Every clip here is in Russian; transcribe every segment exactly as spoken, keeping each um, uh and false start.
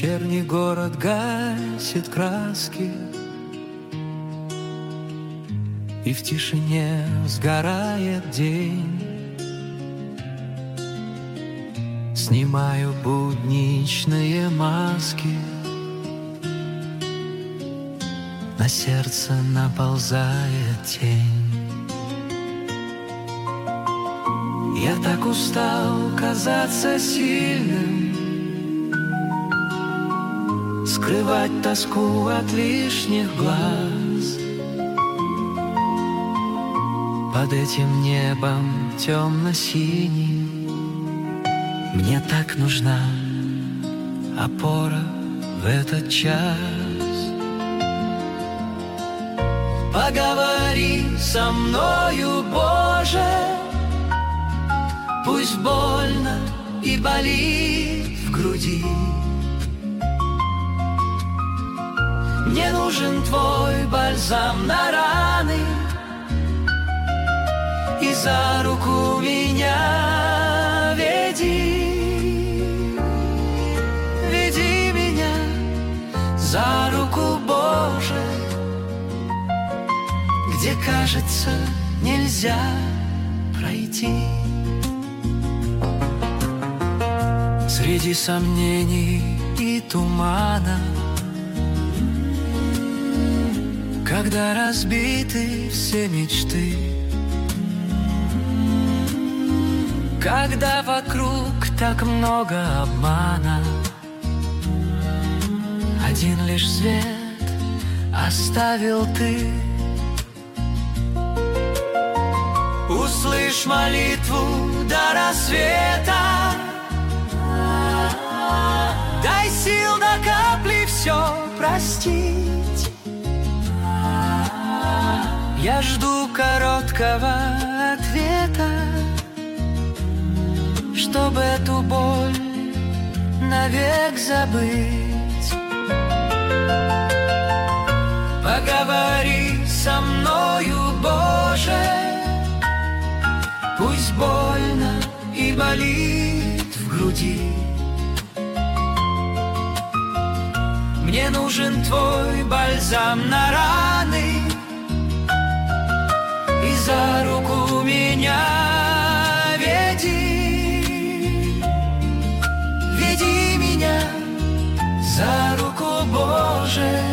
Вечерний город гасит краски, и в тишине сгорает день. Снимаю будничные маски, на сердце наползает тень. Я так устал казаться сильным, скрывать тоску от лишних глаз. Под этим небом темно-синим мне так нужна опора в этот час. Поговори со мною, Боже, пусть больно и болит в груди. Мне нужен Твой бальзам на раны, и за руку меня веди. Веди меня за руку, Боже, где, кажется, нельзя пройти. Среди сомнений и тумана, когда разбиты все мечты, когда вокруг так много обмана, один лишь свет оставил Ты. Услышь молитву до рассвета, дай сил до капли все простить. Я жду короткого ответа, чтобы эту боль навек забыть. Поговори со мною, Боже, пусть больно и болит в груди. Мне нужен Твой бальзам на раны, и за руку меня веди. Веди меня за руку, Боже,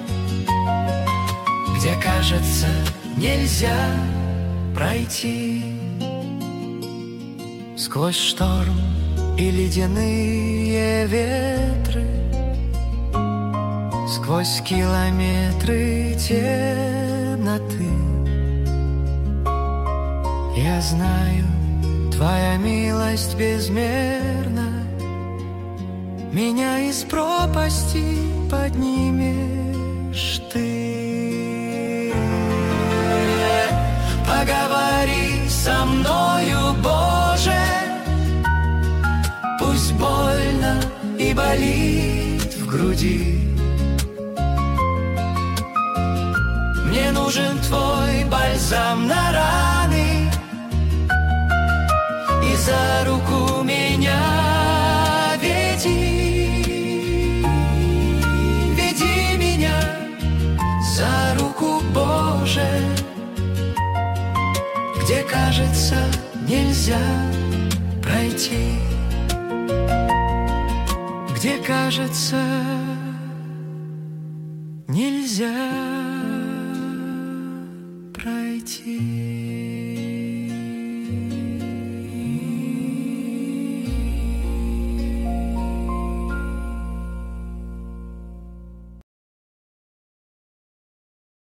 где, кажется, нельзя пройти. Сквозь шторм и ледяные ветры, сквозь километры темноты, я знаю, Твоя милость безмерна, меня из пропасти поднимешь Ты. Поговори со мною, Боже, пусть больно и болит в груди. Мне нужен Твой бальзам на раны, и за руку меня веди. Веди меня за руку, Боже, где, кажется, нельзя пройти. Где, кажется, нельзя пройти.